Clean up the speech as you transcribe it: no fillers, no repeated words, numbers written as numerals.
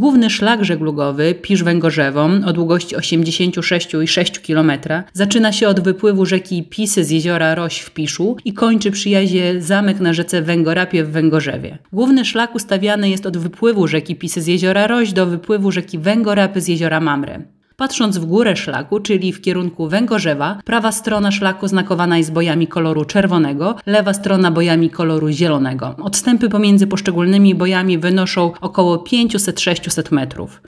Główny szlak żeglugowy Pisz-Węgorzewo o długości 86,6 km zaczyna się od wypływu rzeki Pisy z jeziora Roś w Piszu i kończy przy jazie Zamek na rzece Węgorapie w Węgorzewie. Główny szlak ustawiany jest od wypływu rzeki Pisy z jeziora Roś do wypływu rzeki Węgorapy z jeziora Mamre. Patrząc w górę szlaku, czyli w kierunku Węgorzewa, prawa strona szlaku znakowana jest bojami koloru czerwonego, lewa strona bojami koloru zielonego. Odstępy pomiędzy poszczególnymi bojami wynoszą około 500-600 metrów.